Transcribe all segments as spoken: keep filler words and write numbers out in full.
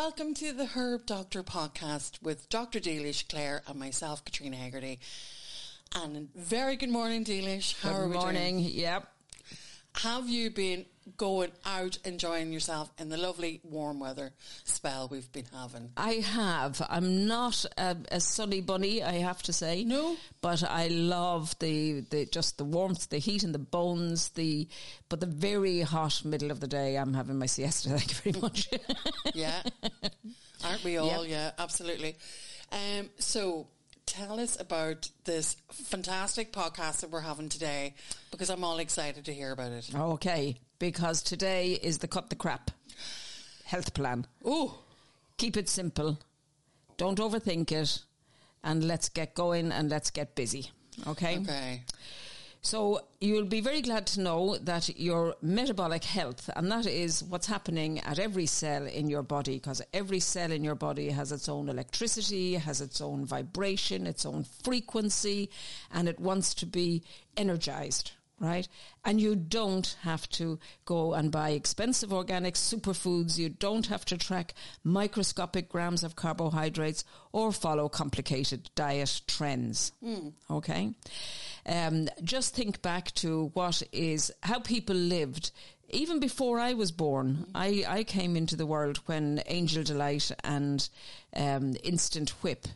Welcome to the Herb Doctor podcast with Doctor Dealish, Claire, and myself, Katrina Hegarty. And very good morning, Dealish. How good are we morning. doing? Yep. Have you been going out enjoying yourself in the lovely warm weather spell we've been having? I have. I'm not a, a sunny bunny, I have to say. No, but I love the, the just the warmth, the heat in the bones. The but the very hot middle of the day, I'm having my siesta. Thank you very much. Yeah, aren't we all? Yep. Yeah, absolutely. Um, so. Tell us about this fantastic podcast that we're having today, because I'm all excited to hear about it. Okay, because today is the Cut the Crap health plan. Oh, keep it simple, don't overthink it, and let's get going and let's get busy. Okay. Okay. So you'll be very glad to know that your metabolic health, and that is what's happening at every cell in your body, because every cell in your body has its own electricity, has its own vibration, its own frequency, and it wants to be energized. Right? And you don't have to go and buy expensive organic superfoods. You don't have to track microscopic grams of carbohydrates or follow complicated diet trends. Mm. Okay? Um, just think back to what is, how people lived. Even before I was born, I, I came into the world when Angel Delight and um, Instant Whip.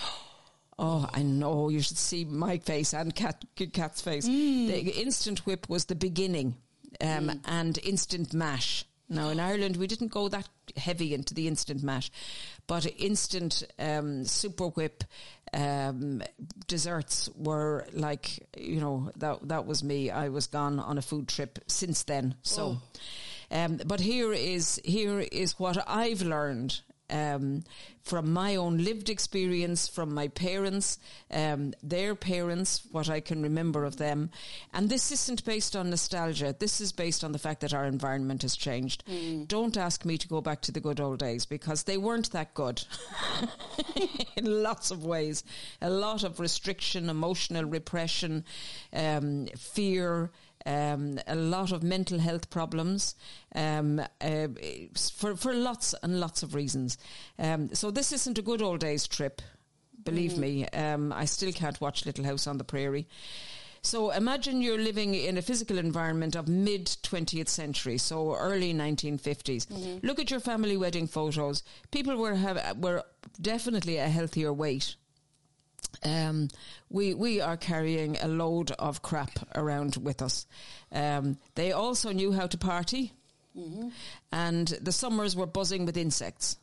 Oh, I know. You should see my face and Cat, Cat's face. Mm. The Instant Whip was the beginning, um, mm. and Instant Mash. Now, in Ireland, we didn't go that heavy into the Instant Mash, but Instant um, Super Whip um, desserts were like, you know, that that was me. I was gone on a food trip since then. So, oh. um, but here is here is what I've learned. Um, from my own lived experience, from my parents, um, their parents, what I can remember of them. And this isn't based on nostalgia. This is based on the fact that our environment has changed. Mm. Don't ask me to go back to the good old days, because they weren't that good in lots of ways. A lot of restriction, emotional repression, um, fear, Um, a lot of mental health problems, um, uh, for, for lots and lots of reasons. Um, so this isn't a good old days trip, believe mm-hmm. me. Um, I still can't watch Little House on the Prairie. So imagine you're living in a physical environment of mid-twentieth century, so early nineteen fifties. Mm-hmm. Look at your family wedding photos. People were have, were definitely a healthier weight. Um, we we are carrying a load of crap around with us. Um, they also knew how to party, mm-hmm. and the summers were buzzing with insects.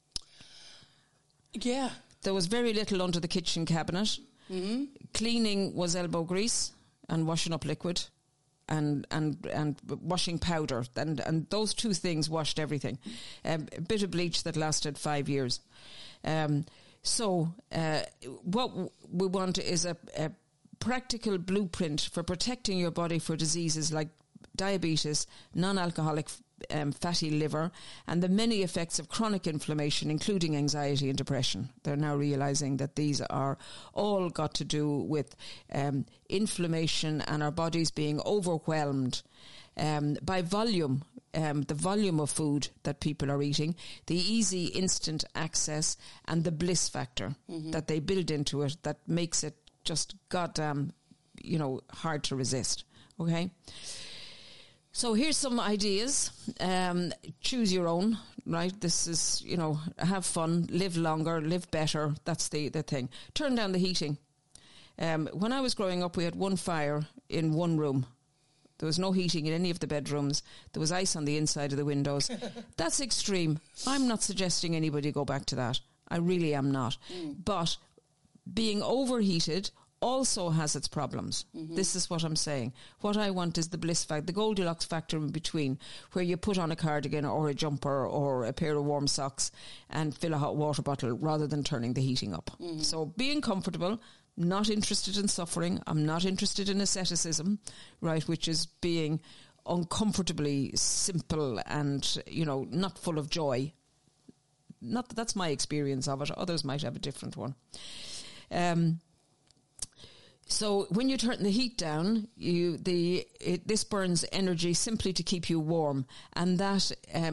Yeah. There was very little under the kitchen cabinet. Mm-hmm. Cleaning was elbow grease and washing up liquid and and and washing powder, and and those two things washed everything. Um, a bit of bleach that lasted five years. Um, so uh, what we want is a, a practical blueprint for protecting your body for diseases like diabetes, non-alcoholic um, fatty liver, and the many effects of chronic inflammation, including anxiety and depression. They're now realising that these are all got to do with um, inflammation and our bodies being overwhelmed um, by volume, um, the volume of food that people are eating, the easy instant access, and the bliss factor mm-hmm. that they build into it that makes it just goddamn, you know, hard to resist. Okay? So here's some ideas. Um, choose your own, right? This is, you know, have fun, live longer, live better. That's the, the thing. Turn down the heating. Um, when I was growing up, we had one fire in one room. There was no heating in any of the bedrooms. There was ice on the inside of the windows. That's extreme. I'm not suggesting anybody go back to that. I really am not. Mm. But being overheated also has its problems. Mm-hmm. This is what I'm saying. What I want is the bliss factor, the Goldilocks factor in between, where you put on a cardigan or a jumper or a pair of warm socks and fill a hot water bottle rather than turning the heating up. Mm-hmm. So being comfortable, not interested in suffering. I'm not interested in asceticism, right, which is being uncomfortably simple and, you know, not full of joy. Not that that's my experience of it. Others might have a different one. Um, So when you turn the heat down, you the it, this burns energy simply to keep you warm, and that um,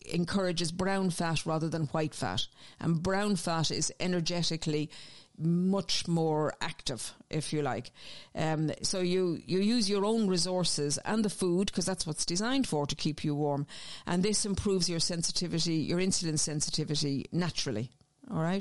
encourages brown fat rather than white fat. And brown fat is energetically much more active, if you like. Um, so you, you use your own resources and the food, because that's what's designed for, to keep you warm. And this improves your sensitivity, your insulin sensitivity naturally. All right.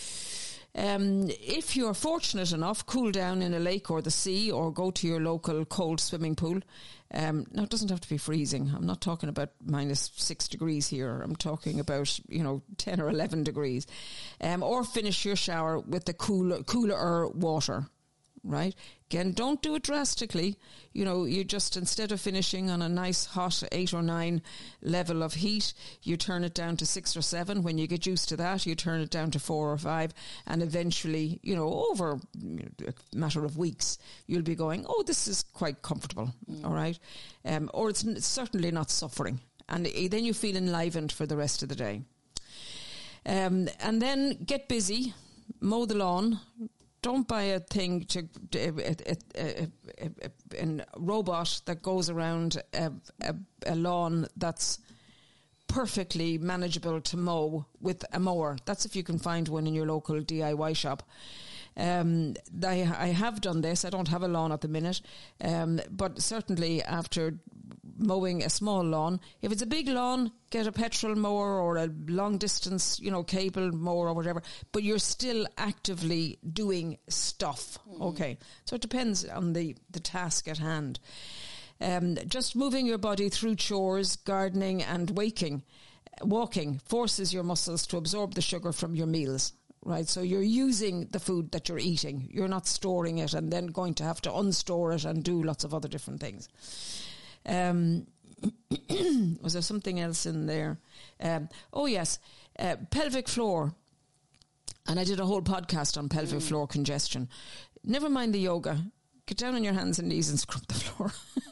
Um, if you're fortunate enough, cool down in a lake or the sea, or go to your local cold swimming pool. Um, now, it doesn't have to be freezing. I'm not talking about minus six degrees here. I'm talking about, you know, ten or eleven degrees. Um, or finish your shower with the cooler, cooler water. Right? Again, don't do it drastically. You know, you just, instead of finishing on a nice hot eight or nine level of heat, you turn it down to six or seven. When you get used to that, you turn it down to four or five. And eventually, you know, over a matter of weeks, you'll be going, oh, this is quite comfortable. Mm. All right. Um, or it's, it's certainly not suffering. And then you feel enlivened for the rest of the day. Um, and then get busy, mow the lawn. Don't buy a thing to a, a, a, a, a, a robot that goes around a, a, a lawn that's perfectly manageable to mow with a mower. That's if you can find one in your local D I Y shop. Um, I, I have done this. I don't have a lawn at the minute, um, but certainly after mowing a small lawn, if it's a big lawn, get a petrol mower or a long distance, you know, cable mower or whatever, but you're still actively doing stuff. Mm. Okay. So it depends on the, the task at hand. Um, just moving your body through chores, gardening and waking, walking forces your muscles to absorb the sugar from your meals. Right, so you're using the food that you're eating. You're not storing it and then going to have to unstore it and do lots of other different things. Um, was there something else in there? Um, oh, yes, uh, pelvic floor. And I did a whole podcast on pelvic mm. floor congestion. Never mind the yoga. Get down on your hands and knees and scrub the floor.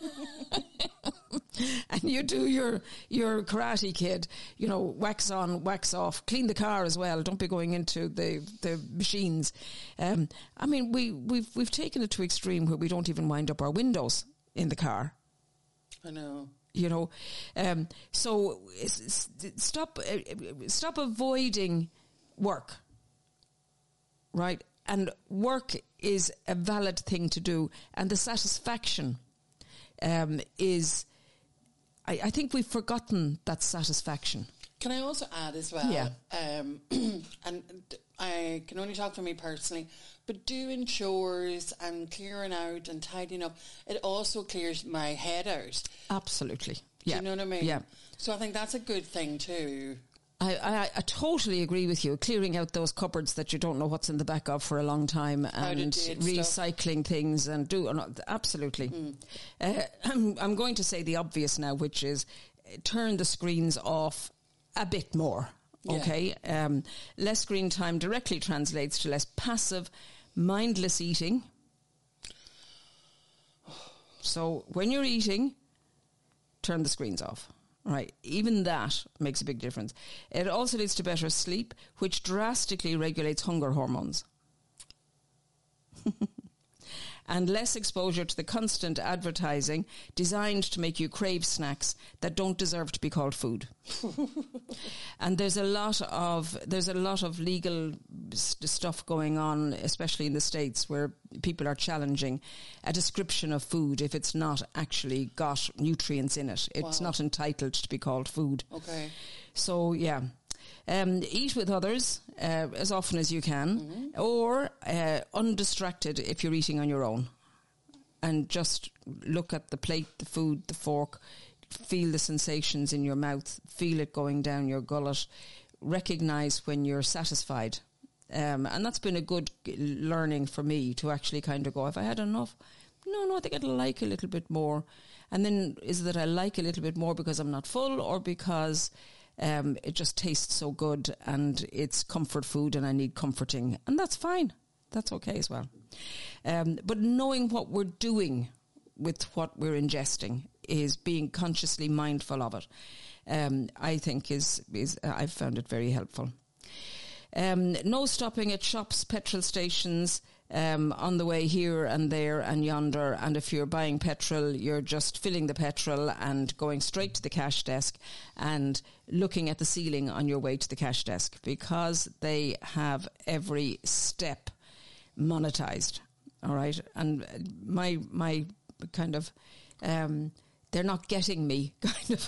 And you do your your Karate Kid, you know, wax on, wax off, clean the car as well. Don't be going into the, the machines. Um, I mean, we, we've we've taken it to extreme where we don't even wind up our windows in the car. I know. You know, um, so it's, it's, stop uh, stop avoiding work, right? And work is a valid thing to do, and the satisfaction um, is. I, I think we've forgotten that satisfaction. Can I also add as well? Yeah. Um, and I can only talk for me personally, but doing chores and clearing out and tidying up, it also clears my head out. Absolutely. Yeah. Do you know what I mean? Yeah. So I think that's a good thing too. I, I, I totally agree with you. Clearing out those cupboards that you don't know what's in the back of for a long time, and recycling stuff. Things and do uh, absolutely. Mm. Uh, I'm, I'm going to say the obvious now, which is uh, turn the screens off a bit more. Yeah. Okay, um, less screen time directly translates to less passive, mindless eating. So when you're eating, turn the screens off. Right, even that makes a big difference. It also leads to better sleep, which drastically regulates hunger hormones. And less exposure to the constant advertising designed to make you crave snacks that don't deserve to be called food. And there's a lot of there's a lot of legal st- stuff going on, especially in the States, where people are challenging a description of food if it's not actually got nutrients in it. It's wow. not entitled to be called food. Okay. So, yeah. Um, eat with others uh, as often as you can, mm-hmm. or uh, undistracted if you're eating on your own, and just look at the plate, the food, the fork, feel the sensations in your mouth, feel it going down your gullet, recognise when you're satisfied. Um, and that's been a good learning for me, to actually kind of go, have I had enough? No, no, I think I'd like a little bit more. And then is it that I like a little bit more because I'm not full, or because Um, it just tastes so good and it's comfort food and I need comforting, and that's fine. That's okay as well. Um, but knowing what we're doing with what we're ingesting is being consciously mindful of it. Um, I think is is uh, I've found it very helpful. Um, no stopping at shops, petrol stations, um, on the way here and there and yonder. And if you're buying petrol, you're just filling the petrol and going straight to the cash desk and looking at the ceiling on your way to the cash desk, because they have every step monetized. All right. And my, my kind of, um, they're not getting me kind of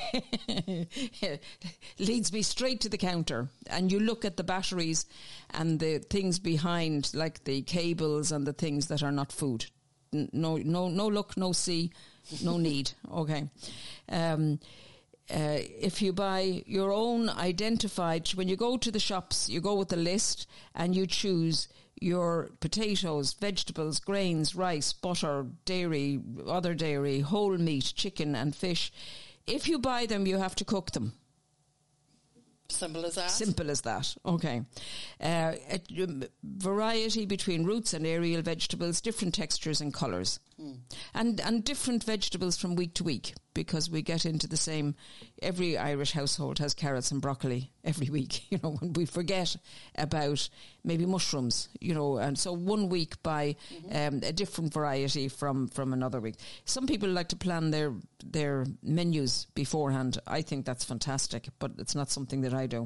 leads me straight to the counter. And you look at the batteries and the things behind, like the cables and the things that are not food. No, no, no look, no see, no need. Okay. Um, uh, if you buy your own identified, when you go to the shops, you go with the list and you choose your potatoes, vegetables, grains, rice, butter, dairy, other dairy, whole meat, chicken and fish. If you buy them, you have to cook them. Simple as that. Simple as that. Okay. Uh, a, um, variety between roots and aerial vegetables, different textures and colours. Mm. And and different vegetables from week to week, because we get into the same, every Irish household has carrots and broccoli every week, you know, when we forget about maybe mushrooms, you know, and so one week buy mm-hmm. um, a different variety from, from another week. Some people like to plan their their menus beforehand. I think that's fantastic, but it's not something that I do.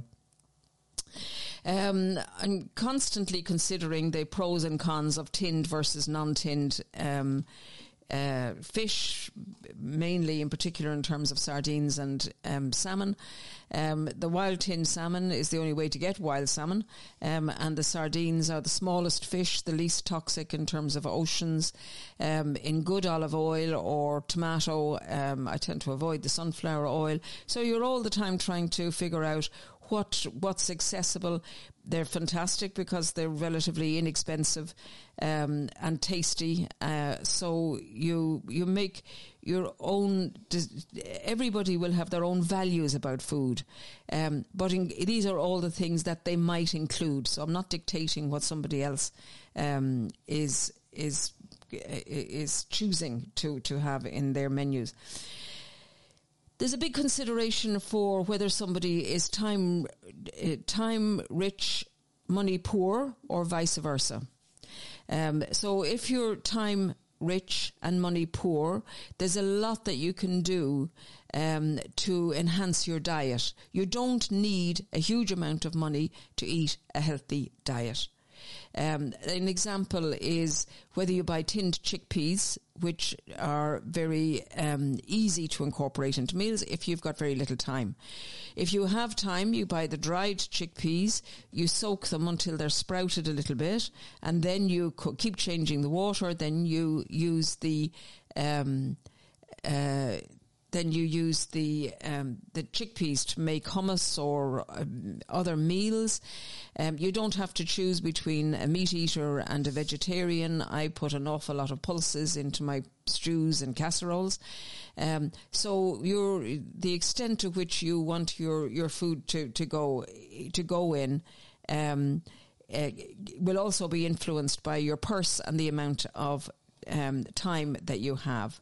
Um, I'm constantly considering the pros and cons of tinned versus non-tinned um, uh, fish, mainly in particular in terms of sardines and um, salmon. Um, the wild tinned salmon is the only way to get wild salmon, um, and the sardines are the smallest fish, the least toxic in terms of oceans. Um, in good olive oil or tomato, um, I tend to avoid the sunflower oil. So you're all the time trying to figure out what what's accessible. They're fantastic because they're relatively inexpensive um, and tasty. Uh, so you you make your own. Everybody will have their own values about food, um, but in, these are all the things that they might include. So I'm not dictating what somebody else um, is is is choosing to to have in their menus. There's a big consideration for whether somebody is time uh, time rich, money poor, or vice versa. Um, so if you're time rich and money poor, there's a lot that you can do um, to enhance your diet. You don't need a huge amount of money to eat a healthy diet. Um, an example is whether you buy tinned chickpeas, which are very um, easy to incorporate into meals if you've got very little time. If you have time, you buy the dried chickpeas, you soak them until they're sprouted a little bit, and then you co- keep changing the water. Then you use the um, uh, then you use the um, the chickpeas to make hummus or um, other meals. Um, you don't have to choose between a meat eater and a vegetarian. I put an awful lot of pulses into my stews and casseroles. Um, so your the extent to which you want your, your food to, to go to go in um, uh, will also be influenced by your purse and the amount of um, time that you have.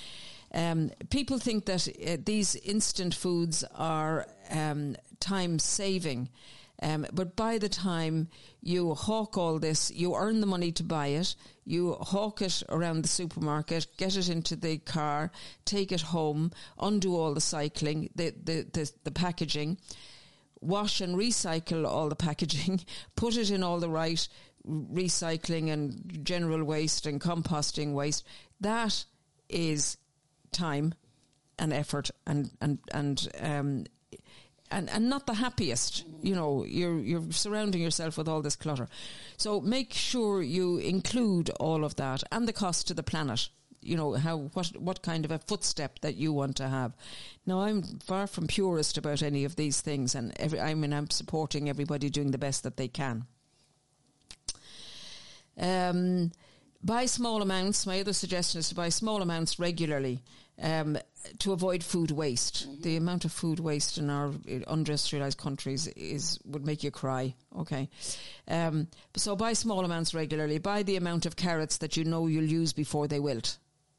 Um, people think that uh, these instant foods are um, time saving, um, but by the time you hawk all this, you earn the money to buy it, you hawk it around the supermarket, get it into the car, take it home, undo all the cycling, the, the, the, the packaging, wash and recycle all the packaging, put it in all the right recycling and general waste and composting waste. That is time and effort and and and um and and not the happiest. You know, you're you're surrounding yourself with all this clutter. So make sure you include all of that and the cost to the planet. You know, how what what kind of a footstep that you want to have. Now, I'm far from purist about any of these things, and every, I mean I'm supporting everybody doing the best that they can. Um Buy small amounts. My other suggestion is to buy small amounts regularly um, to avoid food waste. Mm-hmm. The amount of food waste in our industrialised countries is would make you cry. Okay, um, so buy small amounts regularly. Buy the amount of carrots that you know you'll use before they wilt.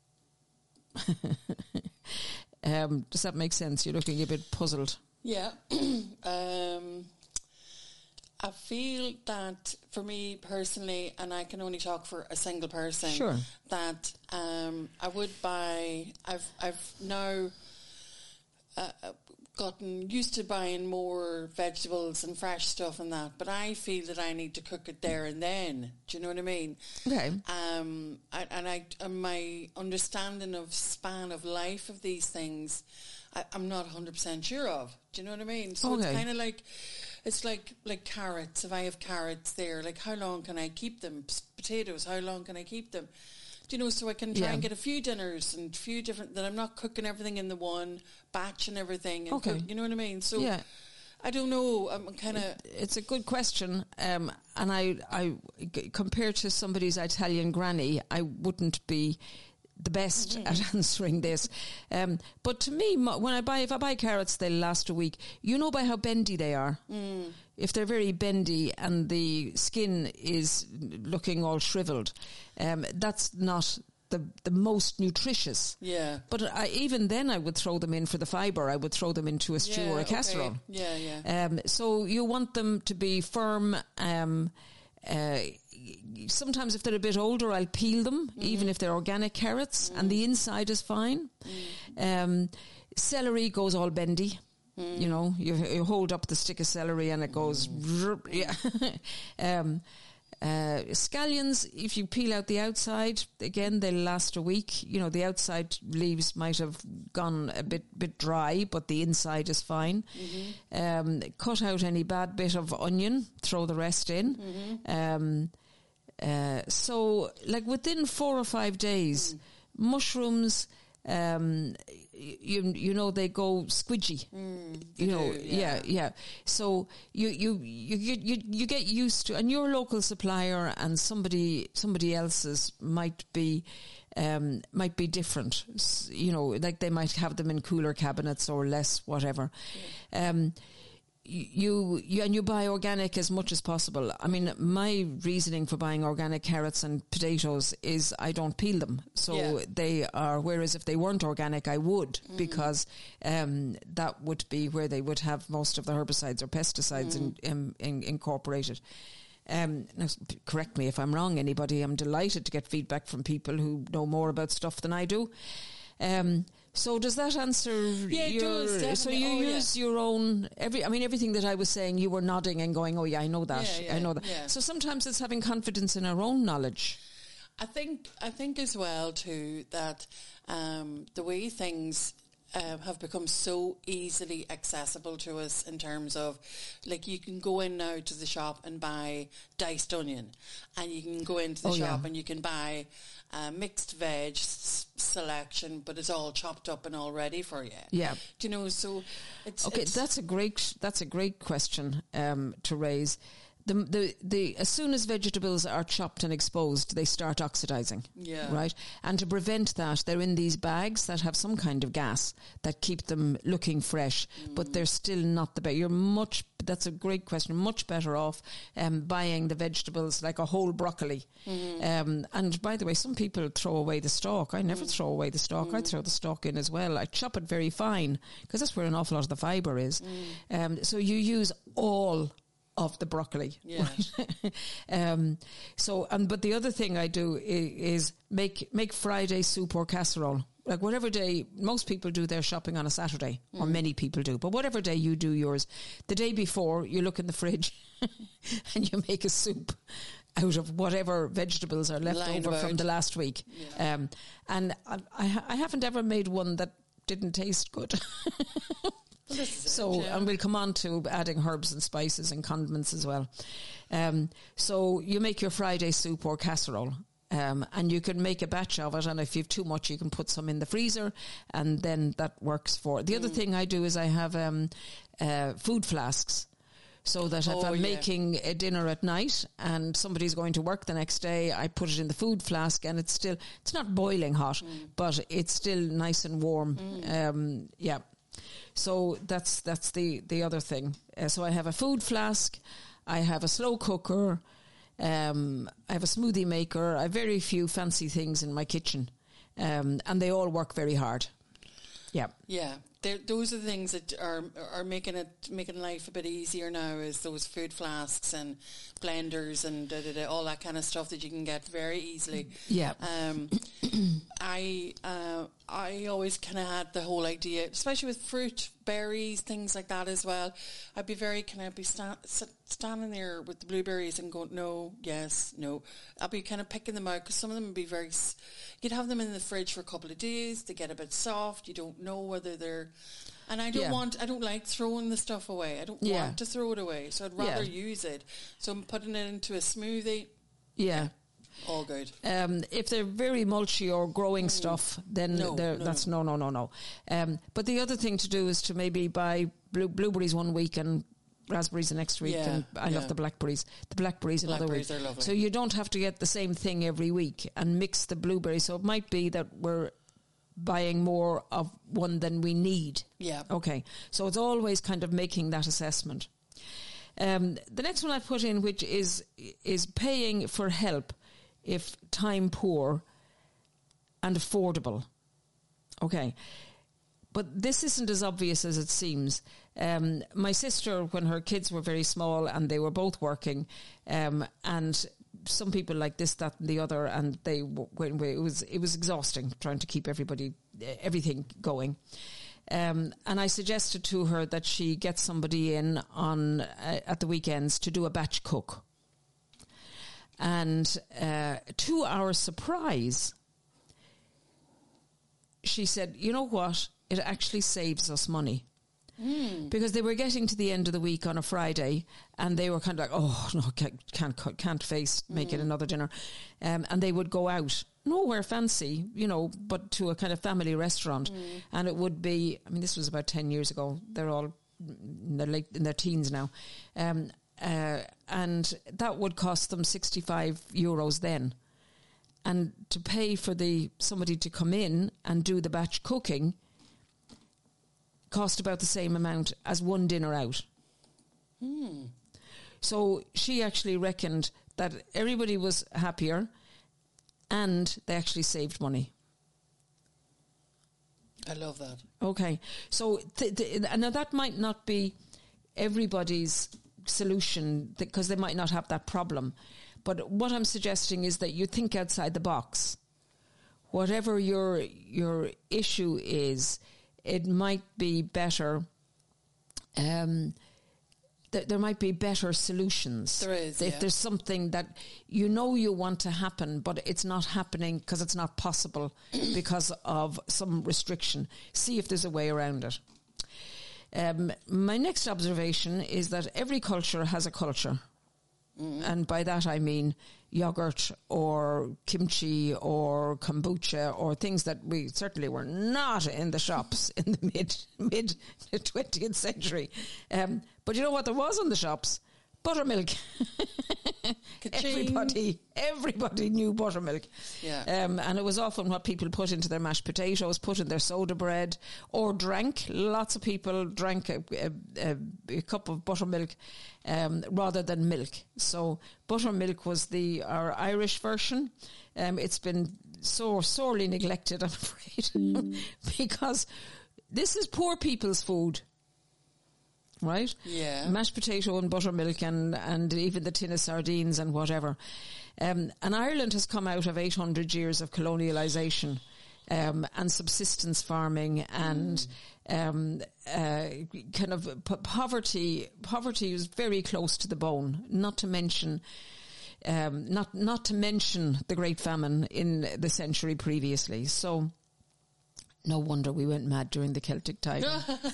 um, does that make sense? You're looking a bit puzzled. Yeah. um, I feel that for me personally, and I can only talk for a single person, Sure. that um, I would buy, I've, I've now uh, gotten used to buying more vegetables and fresh stuff and that, but I feel that I need to cook it there and then. Do you know what I mean? Okay. Um, I, and I, and my understanding of span of life of these things, I, I'm not one hundred percent sure of. Do you know what I mean? So Okay. it's kind of like, it's like like carrots. If I have carrots there, like how long can I keep them? P- potatoes, how long can I keep them? Do you know, so I can try Yeah. and get a few dinners and a few different, that I'm not cooking everything in the one batch and everything. And Okay. cook, you know what I mean? So Yeah. I don't know. I'm kind of... It's a good question, um, and I, I, g- compared to somebody's Italian granny, I wouldn't be the best at answering this. Um, but to me, mo- when I buy, if I buy carrots, they'll last a week. You know by how bendy they are. Mm. If they're very bendy and the skin is looking all shriveled, um, that's not the the most nutritious. Yeah. But I, even then, I would throw them in for the fibre. I would throw them into a stew Yeah, or a okay. casserole. Yeah, yeah. Um, so you want them to be firm. Um, uh, sometimes if they're a bit older, I'll peel them, mm-hmm. even if they're organic carrots, mm. and the inside is fine. Mm. Um, celery goes all bendy. Mm. You know, you, you hold up the stick of celery and it goes... Mm. Yeah. um, Uh, scallions, if you peel out the outside, again, they'll last a week. You know, the outside leaves might have gone a bit bit dry, but the inside is fine. Mm-hmm. Um, cut out any bad bit of onion, throw the rest in. Mm-hmm. Um, uh, so, like within four or five days, mm. mushrooms... Um, you you know they go squidgy. Mm, you know, do, yeah. yeah, yeah. So you you you you you get used to, and your local supplier and somebody somebody else's might be um, might be different. You know, like they might have them in cooler cabinets or less, whatever. Yeah. Um, You, you and you buy organic as much as possible. I mean, my reasoning for buying organic carrots and potatoes is I don't peel them, so yeah. they are. Whereas if they weren't organic, I would, mm. because um, that would be where they would have most of the herbicides or pesticides mm. in, in, in, incorporated. Um, now, correct me if I'm wrong, anybody. I'm delighted to get feedback from people who know more about stuff than I do. Um, So does that answer yeah, it your... does, definitely. So you oh, use yeah. your own... every. I mean, everything that I was saying, you were nodding and going, oh, yeah, I know that. Yeah, yeah, I know that. Yeah. So sometimes it's having confidence in our own knowledge. I think, I think as well, too, that um, the way things... Uh, have become so easily accessible to us in terms of, like, you can go in now to the shop and buy diced onion, and you can go into the oh, shop yeah. and you can buy a mixed veg s- selection, but it's all chopped up and all ready for you. Yeah. Do you know, so it's... Okay, it's that's a great that's a great question um, to raise. The, the the as soon as vegetables are chopped and exposed, they start oxidizing. Yeah. Right? And to prevent that, they're in these bags that have some kind of gas that keep them looking fresh, mm. but they're still not the best. You're much, that's a great question, much better off um, buying the vegetables like a whole broccoli. Mm. Um, and by the way, some people throw away the stalk. I never mm. throw away the stalk. Mm. I throw the stalk in as well. I chop it very fine because that's where an awful lot of the fibre is. Mm. Um, so you use all of the broccoli. Yeah. Right? um, so, and but the other thing I do is, is make make Friday soup or casserole. Like whatever day, most people do their shopping on a Saturday, mm. or many people do. But whatever day you do yours, the day before you look in the fridge and you make a soup out of whatever vegetables are left Lying over about. from the last week. Yeah. Um, and I, I, I haven't ever made one that didn't taste good. Well, so, it, yeah. and we'll come on to adding herbs and spices and condiments as well. Um, so you make your Friday soup or casserole. Um, and you can make a batch of it, and if you have too much, you can put some in the freezer, and then that works for. The mm. other thing I do is I have um, uh, food flasks, so that if oh, I'm yeah. making a dinner at night and somebody's going to work the next day, I put it in the food flask, and it's still, it's not boiling hot, mm. but it's still nice and warm. Mm. Um, yeah. So that's that's the, the other thing. Uh, so I have a food flask, I have a slow cooker, um, I have a smoothie maker. I have very few fancy things in my kitchen, um, and they all work very hard. Yeah, yeah. those are the things that are are making it making life a bit easier now. Is those food flasks and blenders and da, da, da, all that kind of stuff that you can get very easily. Yeah. Um, I uh, I always kind of had the whole idea, especially with fruit, berries, things like that as well. I'd be very kind of be sta- standing there with the blueberries and going, no, yes, no. I'll be kind of picking them out because some of them would be very. You'd have them in the fridge for a couple of days. They get a bit soft. You don't know whether they're. And I don't Yeah. want, I don't like throwing the stuff away. I don't Yeah. want to throw it away. So I'd rather Yeah. use it. So I'm putting it into a smoothie. Yeah. All good. Um, if they're very mulchy or growing mm. stuff, then no, they're, no, that's no, no, no, no, no. Um, but the other thing to do is to maybe buy blue, blueberries one week and raspberries the next week. Yeah, and I yeah. love the blackberries. The blackberries another week. Blackberries are lovely. So you don't have to get the same thing every week and mix the blueberries. So it might be that we're buying more of one than we need. Yeah. Okay. So it's always kind of making that assessment. Um, the next one I put in, which is is paying for help if time poor and affordable. Okay. But this isn't as obvious as it seems. Um, my sister, when her kids were very small and they were both working, um, and some people like this, that, and the other, and they when we, it was it was exhausting trying to keep everybody everything going. Um, and I suggested to her that she get somebody in on uh, at the weekends to do a batch cook. And uh, to our surprise, she said, "You know what? It actually saves us money." Mm. Because they were getting to the end of the week on a Friday and they were kind of like, oh, no, can't can't, can't face making mm. another dinner. Um, and they would go out, nowhere fancy, you know, but to a kind of family restaurant. Mm. And it would be, I mean, this was about ten years ago. They're all in their, late, in their teens now. Um, uh, and that would cost them sixty-five euros then. And to pay for the somebody to come in and do the batch cooking cost about the same amount as one dinner out. Hmm. So she actually reckoned that everybody was happier and they actually saved money. I love that. Okay. So th- th- now that might not be everybody's solution because they might not have that problem. But what I'm suggesting is that you think outside the box. Whatever your your issue is, it might be better. Um, th- there might be better solutions. There is, if yeah. there's something that you know you want to happen, but it's not happening because it's not possible because of some restriction. See if there's a way around it. Um, my next observation is that every culture has a culture. Mm. And by that I mean yogurt or kimchi or kombucha or things that we certainly were not in the shops in the mid mid twentieth century. Um, but you know what there was in the shops? Buttermilk. everybody, everybody knew buttermilk. Yeah. Um, and it was often what people put into their mashed potatoes, put in their soda bread, or drank. Lots of people drank a, a, a, a cup of buttermilk um, rather than milk. So buttermilk was the our Irish version. Um, it's been so sorely neglected, I'm afraid, mm. because this is poor people's food. Right? Yeah. Mashed potato and buttermilk and, and even the tin of sardines and whatever. Um, and Ireland has come out of eight hundred years of colonialisation um, and subsistence farming and mm. um, uh, kind of p- poverty. Poverty is very close to the bone, not to mention... Um, not not to mention the Great Famine in the century previously. So no wonder we went mad during the Celtic Tiger.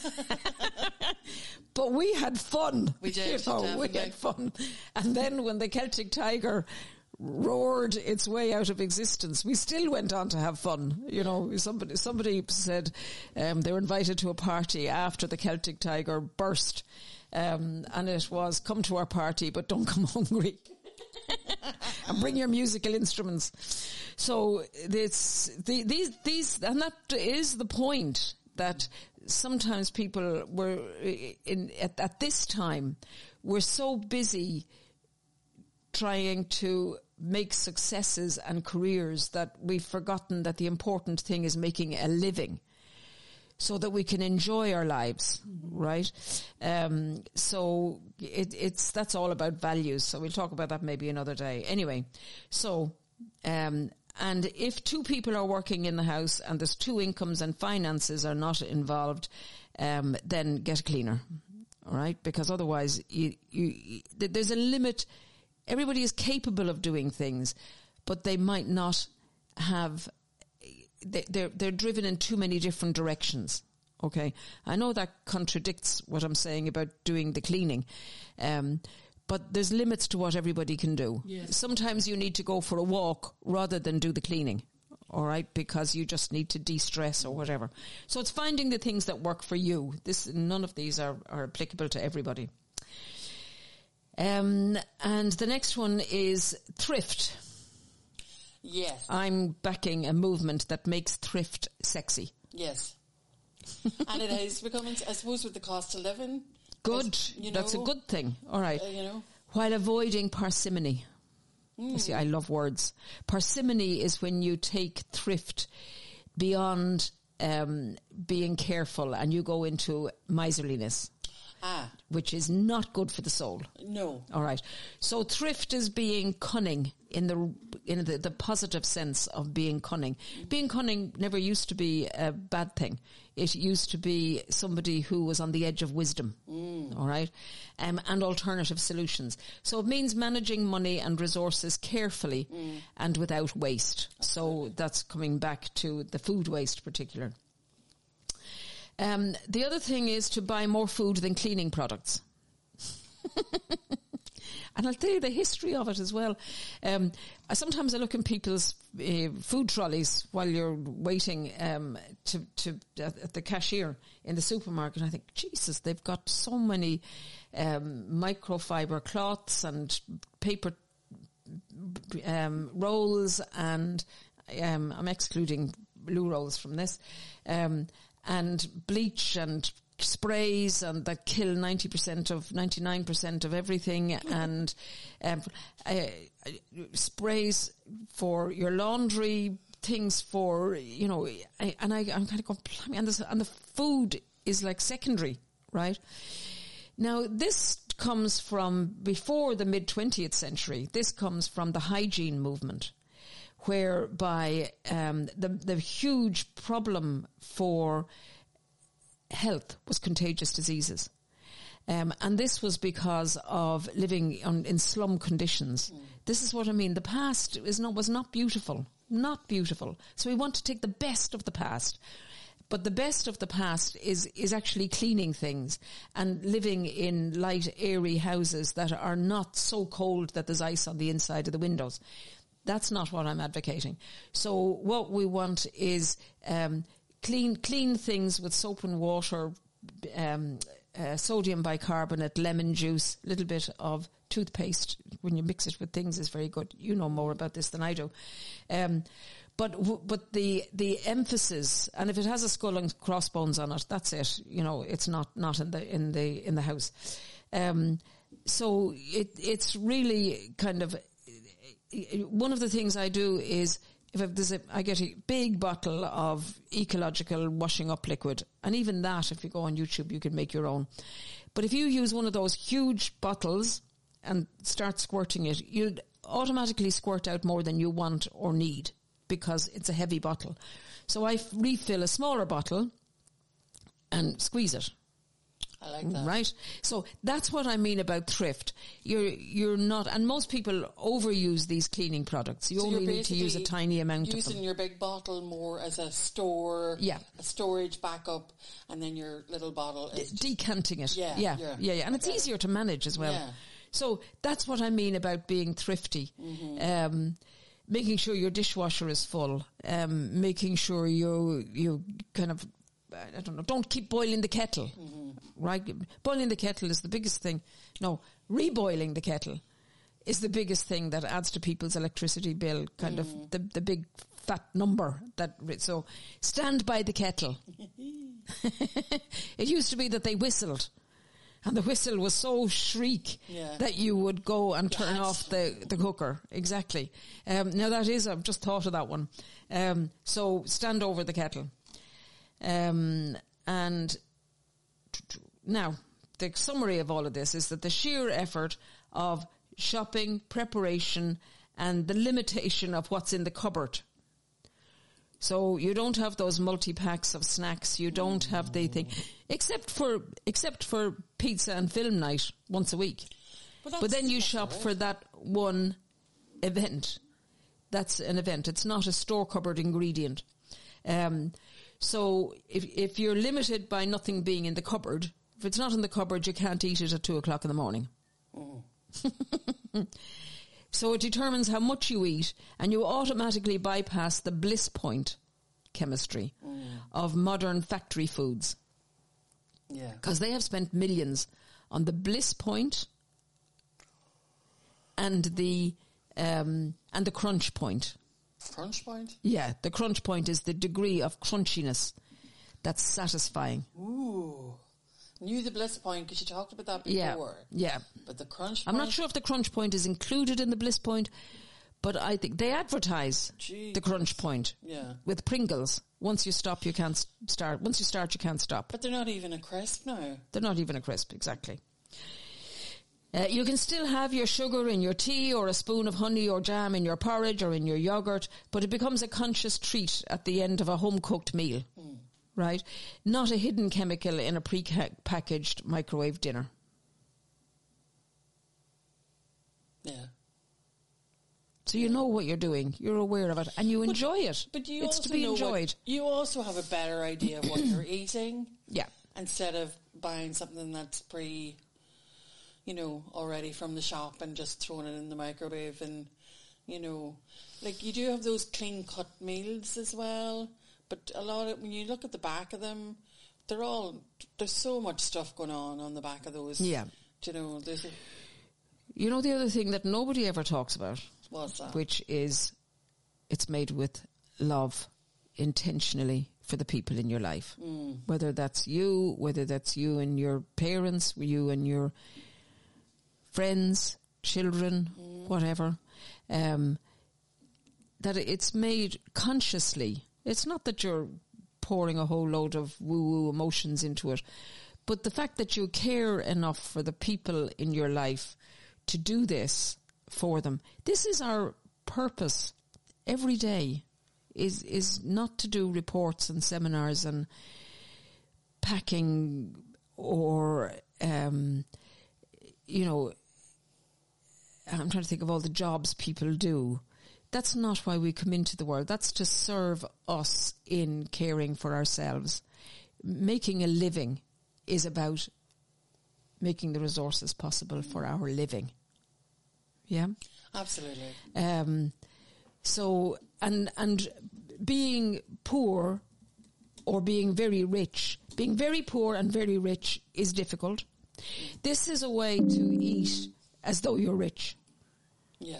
But we had fun. We did. You know, we had fun. And then when the Celtic Tiger roared its way out of existence, we still went on to have fun. You know, somebody somebody said um, they were invited to a party after the Celtic Tiger burst, um, and it was, come to our party, but don't come hungry. And bring your musical instruments. So it's the, these these and that is the point, that sometimes people were in at, at this time were so busy trying to make successes and careers that we've forgotten that the important thing is making a living. so that we can enjoy our lives, mm-hmm. right? Um, so it, it's that's all about values. So we'll talk about that maybe another day. Anyway, so um, and if two people are working in the house and there's two incomes and finances are not involved, um, then get a cleaner, all right? Because otherwise, you, you, there's a limit. Everybody is capable of doing things, but they might not have. They're, they're driven in too many different directions. Okay. I know that contradicts what I'm saying about doing the cleaning. Um, but there's limits to what everybody can do. Yes. Sometimes you need to go for a walk rather than do the cleaning. All right. Because you just need to de-stress or whatever. So it's finding the things that work for you. This, none of these are, are applicable to everybody. Um, and the next one is thrift. Yes. I'm backing a movement that makes thrift sexy. Yes. And it is becoming, I suppose, with the cost of living. Good. You know, that's a good thing. All right. Uh, you know. While avoiding parsimony. Mm. You see, I love words. Parsimony is when you take thrift beyond um, being careful and you go into miserliness. Ah. Which is not good for the soul. No. All right. So thrift is being cunning in the in the, the positive sense of being cunning. Being cunning never used to be a bad thing. It used to be somebody who was on the edge of wisdom. Mm. All right. Um, and alternative solutions. So it means managing money and resources carefully mm. and without waste. Absolutely. So that's coming back to the food waste particular. Um, the other thing is to buy more food than cleaning products. And I'll tell you the history of it as well. Um, I, sometimes I look in people's uh, food trolleys while you're waiting um, to, to uh, at the cashier in the supermarket. And I think, Jesus, they've got so many um, microfiber cloths and paper um, rolls, and um, I'm excluding blue rolls from this. Um, and bleach and sprays and that kill ninety percent of, ninety-nine percent of everything, and um, uh, sprays for your laundry, things for, you know, I, and I, I'm kind of going, and, this, and the food is like secondary, right? Now, this comes from before the mid-twentieth century. This comes from the hygiene movement, whereby um, the, the huge problem for health was contagious diseases. Um, and this was because of living on, in slum conditions. Mm. This is what I mean. The past is not, was not beautiful. Not beautiful. So we want to take the best of the past. But the best of the past is, is actually cleaning things and living in light, airy houses that are not so cold that there's ice on the inside of the windows. That's not what I'm advocating. So what we want is um, clean clean things with soap and water, um, uh, sodium bicarbonate, lemon juice, a little bit of toothpaste. When you mix it with things is very good. You know more about this than I do. Um, but w- but the the emphasis, and if it has a skull and crossbones on it, that's it. You know, it's not not in the in the in the house. Um, so it it's really kind of. One of the things I do is if there's a, I get a big bottle of ecological washing up liquid, and even that, if you go on YouTube, you can make your own. But if you use one of those huge bottles and start squirting it, you'll automatically squirt out more than you want or need because it's a heavy bottle. So I f- refill a smaller bottle and squeeze it. I like that. Right? So that's what I mean about thrift. You're you're not, and most people overuse these cleaning products. You so only need to use a tiny amount of them. Using your big bottle more as a store, yeah. a storage backup, and then your little bottle is D- decanting it. Yeah, yeah, yeah, yeah, yeah. And it's okay. easier to manage as well. Yeah. So that's what I mean about being thrifty. Mm-hmm. Um, making sure your dishwasher is full. Um, making sure you you kind of, I don't know, don't keep boiling the kettle. Mm-hmm. Right? Boiling the kettle is the biggest thing. No, reboiling the kettle is the biggest thing that adds to people's electricity bill, kind mm. of the, the big fat number. That So stand by the kettle. It used to be that they whistled, and the whistle was so shriek yeah. that you would go and turn Gas. off the, the cooker. Exactly. Um, now that is, I've just thought of that one. Um, so stand over the kettle. Um, and now, the summary of all of this is that the sheer effort of shopping, preparation, and the limitation of what's in the cupboard. So you don't have those multi-packs of snacks. You don't have the thing, except for except for pizza and film night once a week. But, but then you shop right. for that one event. That's an event. It's not a store cupboard ingredient. Um, so if if you're limited by nothing being in the cupboard, if it's not in the cupboard, you can't eat it at two o'clock in the morning. Oh. So it determines how much you eat, and you automatically bypass the bliss point chemistry mm. of modern factory foods. Yeah. Because they have spent millions on the bliss point and the um, and the crunch point. Crunch point? Yeah, the crunch point is the degree of crunchiness that's satisfying. Ooh. Knew the bliss point because you talked about that before. Yeah, yeah. But the crunch point? I'm not sure if the crunch point is included in the bliss point, but I think they advertise Jeez. the crunch point. Yeah. With Pringles. Once you stop, you can't start. Once you start, you can't stop. But they're not even a crisp now. They're not even a crisp, exactly. Uh, you can still have your sugar in your tea or a spoon of honey or jam in your porridge or in your yogurt, but it becomes a conscious treat at the end of a home-cooked meal. Mm. Right? Not a hidden chemical in a pre-packaged microwave dinner. Yeah. So you know what you're doing. You're aware of it. And you but, enjoy it. But you it's also to be know enjoyed. What, you also have a better idea of what you're eating. Yeah. Instead of buying something that's pre, you know, already from the shop and just throwing it in the microwave. And, you know, like you do have those clean-cut meals as well. But a lot of, when you look at the back of them, they're all, there's so much stuff going on on the back of those. Yeah. Do you know, there's a, you know the other thing that nobody ever talks about? What's that? Which is, it's made with love, intentionally, for the people in your life. Mm. Whether that's you, whether that's you and your parents, you and your friends, children, mm. whatever. Um, that it's made consciously. It's not that you're pouring a whole load of woo-woo emotions into it, but the fact that you care enough for the people in your life to do this for them. This is our purpose every day, is is not to do reports and seminars and packing or, um, you know, I'm trying to think of all the jobs people do. That's not why we come into the world. That's to serve us in caring for ourselves. Making a living is about making the resources possible for our living. Yeah? Absolutely. Um, so, and, and being poor or being very rich, being very poor and very rich is difficult. This is a way to eat as though you're rich. Yeah.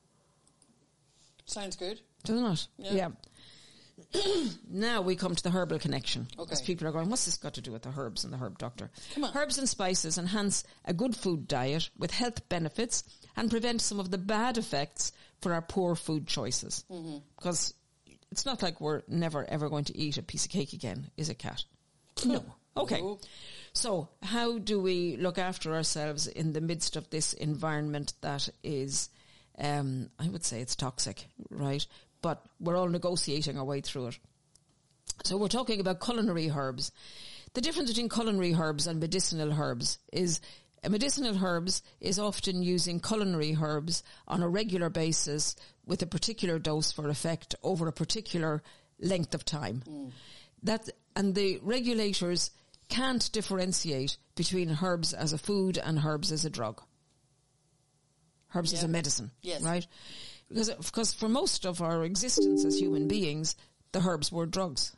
Sounds good. Doesn't it? Yeah. yeah. Now we come to the herbal connection. Okay. Because people are going, what's this got to do with the herbs and the herb doctor? Come on. Herbs and spices enhance a good food diet with health benefits and prevent some of the bad effects for our poor food choices. Mm-hmm. Because it's not like we're never ever going to eat a piece of cake again, is it, Kat? No. Okay. No. So how do we look after ourselves in the midst of this environment that is, um, I would say it's toxic, right? But we're all negotiating our way through it. So we're talking about culinary herbs. The difference between culinary herbs and medicinal herbs is uh, medicinal herbs is often using culinary herbs on a regular basis with a particular dose for effect over a particular length of time. Mm. That, and the regulators can't differentiate between herbs as a food and herbs as a drug. Herbs yeah. as a medicine, yes. right? Because, because for most of our existence as human beings, the herbs were drugs.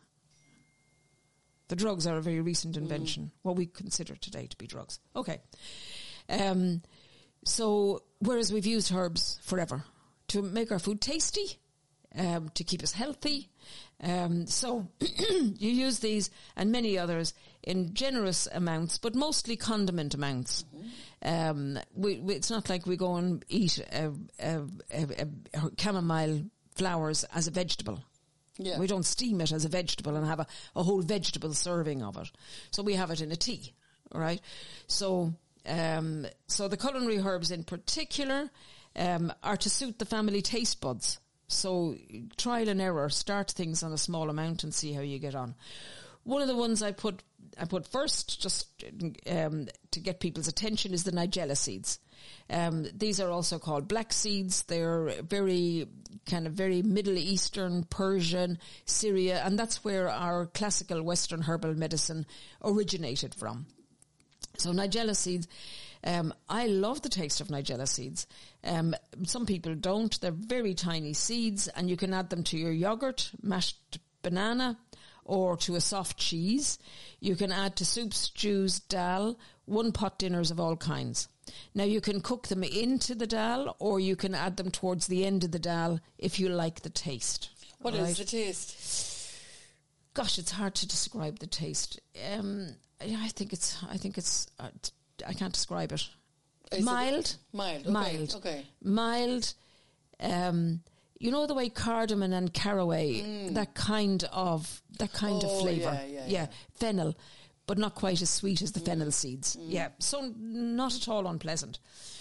The drugs are a very recent invention, mm. what we consider today to be drugs. Okay. Um, so, whereas we've used herbs forever to make our food tasty, um, to keep us healthy. Um, so, you use these and many others in generous amounts, but mostly condiment amounts. Mm-hmm. Um, we, we, it's not like we go and eat a, a, a, a chamomile flowers as a vegetable. Yeah. We don't steam it as a vegetable and have a, a whole vegetable serving of it. So we have it in a tea, all right? So, um, so the culinary herbs in particular um, are to suit the family taste buds. So trial and error, start things on a small amount and see how you get on. One of the ones I put I put first, just um, to get people's attention, is the nigella seeds. Um, these are also called black seeds. They're very kind of very Middle Eastern, Persian, Syria, and that's where our classical Western herbal medicine originated from. So nigella seeds, um, I love the taste of nigella seeds. Um, some people don't. They're very tiny seeds, and you can add them to your yogurt, mashed banana, or to a soft cheese. You can add to soups, stews, dal, one-pot dinners of all kinds. Now, you can cook them into the dal, or you can add them towards the end of the dal if you like the taste. What right? is the taste? Gosh, it's hard to describe the taste. Um, yeah, I think it's. I think it's. Uh, I can't describe it. Is mild, it mild, okay, mild, okay, mild. Um, you know the way cardamom and caraway, mm. that kind of that kind oh, of flavour. Yeah, yeah, yeah, yeah. Fennel, but not quite as sweet as the mm. fennel seeds. Mm. Yeah, so not at all unpleasant.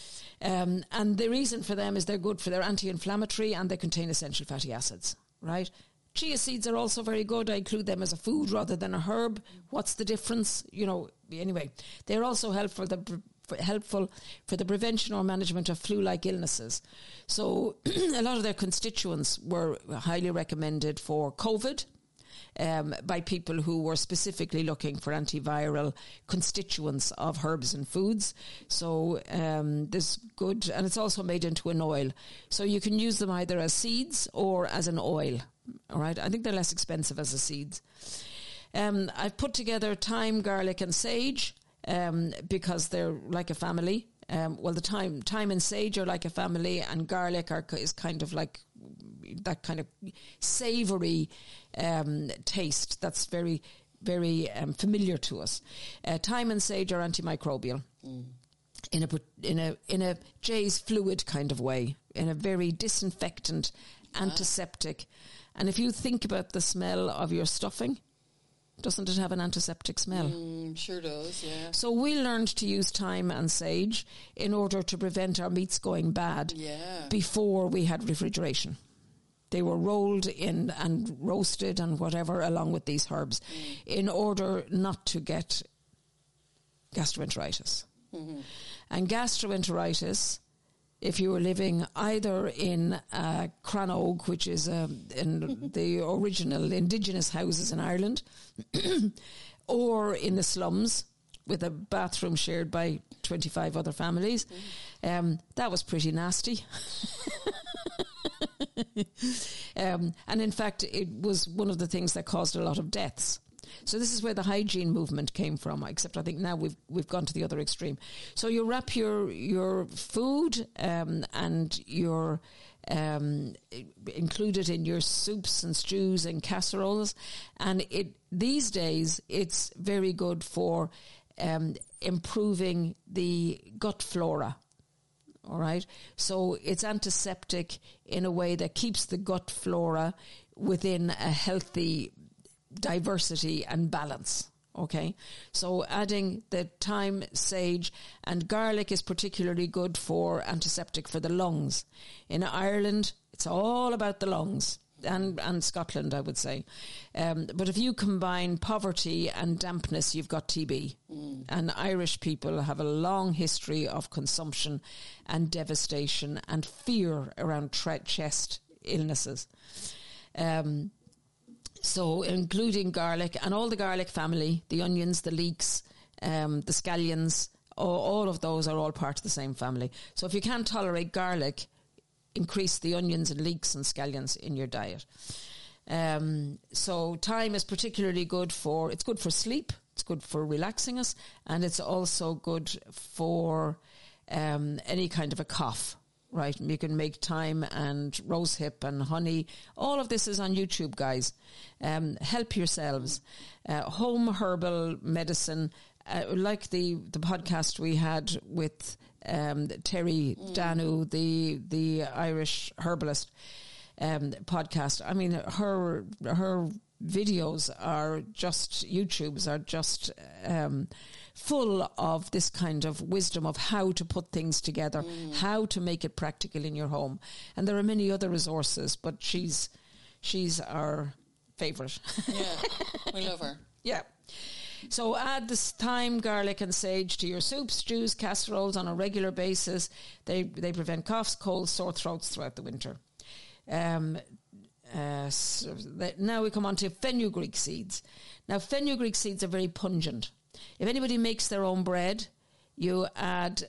Um, and the reason for them is they're good for their anti-inflammatory and they contain essential fatty acids, right? Chia seeds are also very good. I include them as a food rather than a herb. What's the difference? You know, anyway, they're also helpful for the helpful for the prevention or management of flu-like illnesses. So a lot of their constituents were highly recommended for COVID um, by people who were specifically looking for antiviral constituents of herbs and foods. So um, this good, and it's also made into an oil. So you can use them either as seeds or as an oil. All right, I think they're less expensive as a seeds. Um, I've put together thyme, garlic, and sage. Um, because they're like a family. Um, well, the thyme, thyme and sage are like a family, and garlic are, is kind of like that kind of savoury um, taste that's very, very um, familiar to us. Uh, thyme and sage are antimicrobial mm. in a in a in a Jay's fluid kind of way, in a very disinfectant, antiseptic. And if you think about the smell of your stuffing, doesn't it have an antiseptic smell? Mm, sure does, yeah. So we learned to use thyme and sage in order to prevent our meats going bad yeah. before we had refrigeration. They were rolled in and roasted and whatever along with these herbs mm. in order not to get gastroenteritis. Mm-hmm. And gastroenteritis, if you were living either in uh, Crannog, which is uh, in the original indigenous houses in Ireland, or in the slums with a bathroom shared by twenty-five other families, um, that was pretty nasty. um, and in fact, it was one of the things that caused a lot of deaths. So this is where the hygiene movement came from, except I think now we've we've gone to the other extreme. So you wrap your your food um, and your um, include it in your soups and stews and casseroles, and it these days it's very good for um, improving the gut flora. All right, so it's antiseptic in a way that keeps the gut flora within a healthy diversity and balance. Okay, so adding the thyme, sage, and garlic is particularly good for antiseptic for the lungs. In Ireland, it's all about the lungs, and and Scotland, I would say. Um, but if you combine poverty and dampness, you've got T B. Mm. And Irish people have a long history of consumption and devastation and fear around tre- chest illnesses. Um, So including garlic and all the garlic family, the onions, the leeks, um, the scallions, all, all of those are all part of the same family. So if you can't tolerate garlic, increase the onions and leeks and scallions in your diet. Um, so thyme is particularly good for, it's good for sleep, it's good for relaxing us, and it's also good for um, any kind of a cough. Right, you can make thyme and rosehip and honey. All of this is on YouTube, guys. Um, help yourselves. Uh, home herbal medicine, uh, like the, the podcast we had with um, Terry mm. Danu, the the Irish herbalist. um, podcast. I mean, her her videos are just, YouTubes are just um, full of this kind of wisdom of how to put things together, mm. how to make it practical in your home. And there are many other resources, but she's she's our favourite. Yeah, we love her. Yeah. So add this thyme, garlic and sage to your soups, stews, casseroles on a regular basis. They they prevent coughs, colds, sore throats throughout the winter. Um, uh, so that, now we come on to fenugreek seeds. Now fenugreek seeds are very pungent. If anybody makes their own bread, you add...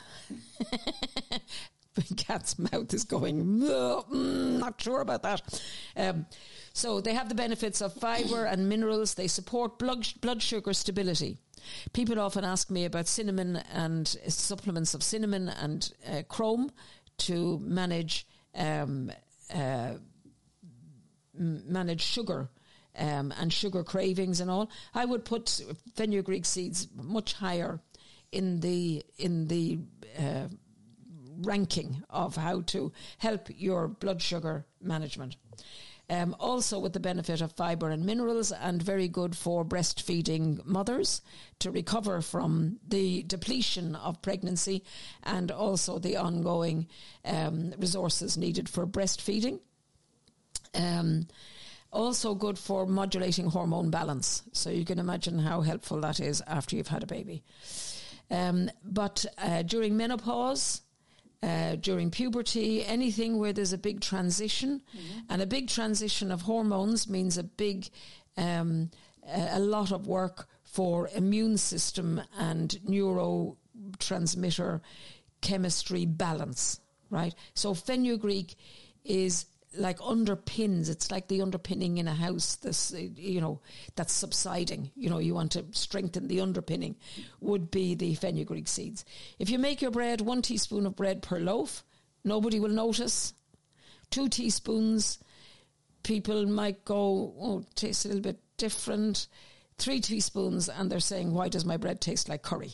Cat's mouth is going, mm, not sure about that. Um, so they have the benefits of fibre and minerals. They support blood, blood sugar stability. People often ask me about cinnamon and supplements of cinnamon and uh, chrome to manage um, uh, manage sugar um, and sugar cravings and all. I would put fenugreek seeds much higher in the in the uh, ranking of how to help your blood sugar management. Um, also with the benefit of fibre and minerals, and very good for breastfeeding mothers to recover from the depletion of pregnancy and also the ongoing um, resources needed for breastfeeding. Um, also good for modulating hormone balance. So you can imagine how helpful that is after you've had a baby. Um, but uh, during menopause, Uh, during puberty, anything where there's a big transition, mm-hmm. and a big transition of hormones means a big, um, a, a lot of work for immune system and neurotransmitter chemistry balance, right? So fenugreek is like underpins. It's like the underpinning in a house, this, you know, that's subsiding. You know, you want to strengthen the underpinning, would be the fenugreek seeds. If you make your bread, one teaspoon of bread per loaf, nobody will notice. Two teaspoons, people might go, oh, it tastes a little bit different. Three teaspoons, and they're saying, why does my bread taste like curry?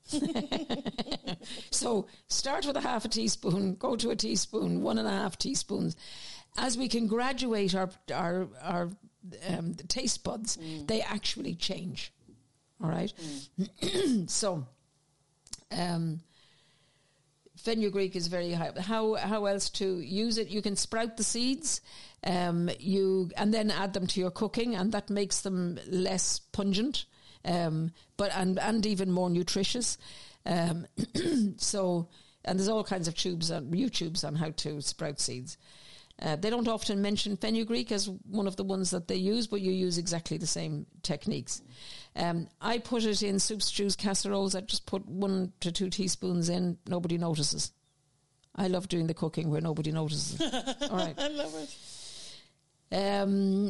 So start with a half a teaspoon, go to a teaspoon, one and a half teaspoons. As we can graduate our our our um, taste buds, mm. they actually change. All right. Mm. So, um, fenugreek is very high. How how else to use it? You can sprout the seeds, um, you and then add them to your cooking, and that makes them less pungent, um, but and and even more nutritious. Um, so, and there's all kinds of tubes on YouTubes on how to sprout seeds. Uh, they don't often mention fenugreek as one of the ones that they use, but you use exactly the same techniques. Um, I put it in soup, stews, casseroles. I just put one to two teaspoons in. Nobody notices. I love doing the cooking where nobody notices. All right. I love it. Um,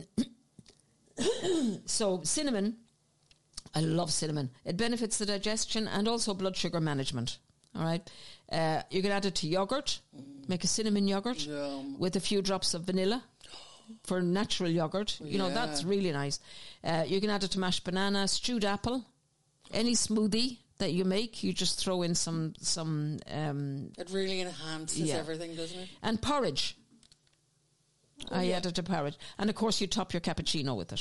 so cinnamon, I love cinnamon. It benefits the digestion and also blood sugar management. All right. Uh, you can add it to yogurt. Make a cinnamon yogurt Yum. with a few drops of vanilla for natural yogurt. You yeah. know, that's really nice. Uh, you can add it to mashed banana, stewed apple, any smoothie that you make. You just throw in some... some. Um, it really enhances yeah. everything, doesn't it? And porridge. Oh, I yeah. add it to porridge. And, of course, you top your cappuccino with it.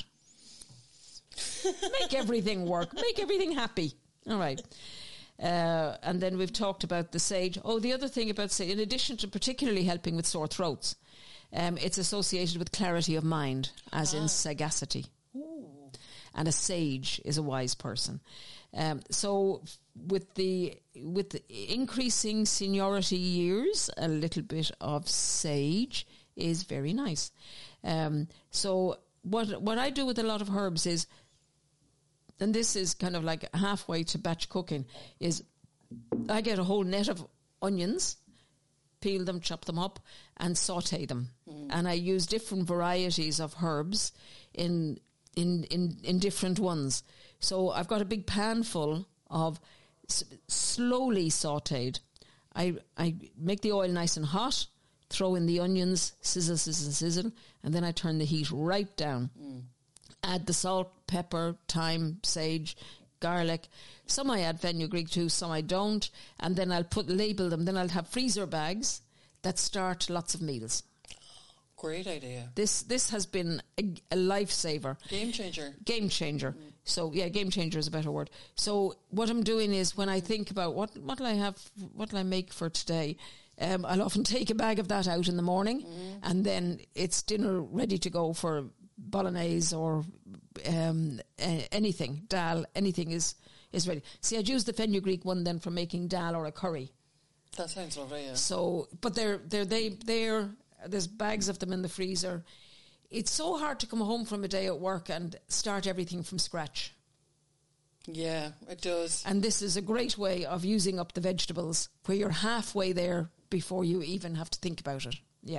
Make everything work. Make everything happy. All right. Uh, and then we've talked about the sage. Oh, the other thing about sage, in addition to particularly helping with sore throats, um, it's associated with clarity of mind, as ah. in sagacity. Ooh. And a sage is a wise person. Um, so with the with the increasing seniority years, a little bit of sage is very nice. Um, so what what I do with a lot of herbs is, and this is kind of like halfway to batch cooking, is I get a whole net of onions, peel them, chop them up, and saute them. Mm. And I use different varieties of herbs in in in in different ones. So I've got a big pan full of s- slowly sauteed. I I make the oil nice and hot, throw in the onions, sizzle, sizzle, sizzle, and then I turn the heat right down. Mm. Add the salt, pepper, thyme, sage, garlic. Some I add fenugreek to, some I don't. And then I'll put label them. Then I'll have freezer bags that start lots of meals. Great idea. This this has been a, a lifesaver. Game changer. Game changer. Mm. So, yeah, game changer is a better word. So what I'm doing is when I think about what what'll I have, what'll I make for today, um, I'll often take a bag of that out in the morning, mm. and then it's dinner ready to go for bolognese or um, uh, anything, dal, anything is, is ready. See, I'd use the fenugreek one then for making dal or a curry. That sounds lovely, yeah. So, but they're, they're, they, they're, there's bags of them in the freezer. It's so hard to come home from a day at work and start everything from scratch. Yeah, it does. And this is a great way of using up the vegetables where you're halfway there before you even have to think about it. Yeah.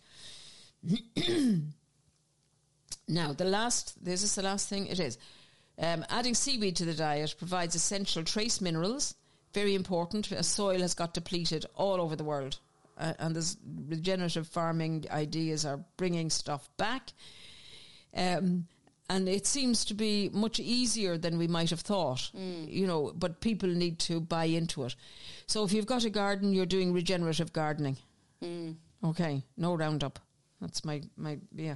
Now, the last, this is the last thing, it is. Um, adding seaweed to the diet provides essential trace minerals, very important, as soil has got depleted all over the world. Uh, and there's regenerative farming ideas are bringing stuff back. Um, and it seems to be much easier than we might have thought, mm. you know, but people need to buy into it. So if you've got a garden, you're doing regenerative gardening. Mm. Okay, no Roundup. That's my, my yeah.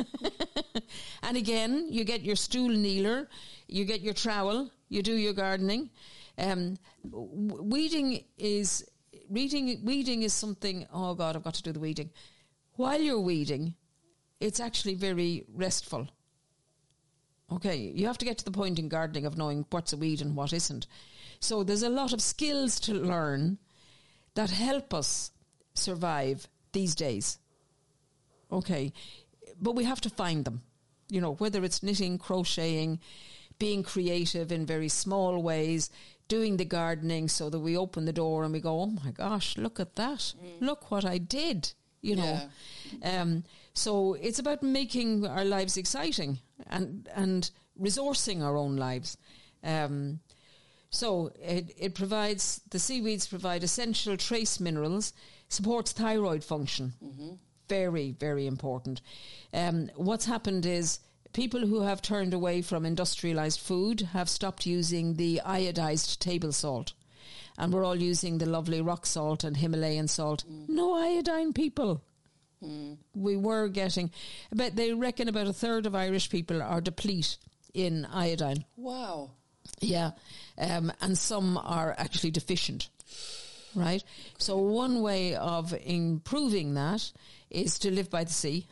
And again, you get your stool kneeler, you get your trowel, you do your gardening. Um, weeding is... Weeding, weeding is something, oh God, I've got to do the weeding. While you're weeding, it's actually very restful. Okay, you have to get to the point in gardening of knowing what's a weed and what isn't. So there's a lot of skills to learn that help us survive these days. Okay, but we have to find them. You know, whether it's knitting, crocheting, being creative in very small ways, doing the gardening so that we open the door and we go, oh my gosh, look at that. Mm. Look what I did, you know. Yeah. Um, so it's about making our lives exciting and, and resourcing our own lives. Um, so it, it provides, the seaweeds provide essential trace minerals, supports thyroid function. Mm-hmm. Very, very important. Um, what's happened is people who have turned away from industrialised food have stopped using the iodised table salt. And we're all using the lovely rock salt and Himalayan salt. Mm. No iodine, people. Mm. We were getting... But they reckon about a third of Irish people are deplete in iodine. Wow. Yeah. Um, and some are actually deficient. Right? So one way of improving that is to live by the sea.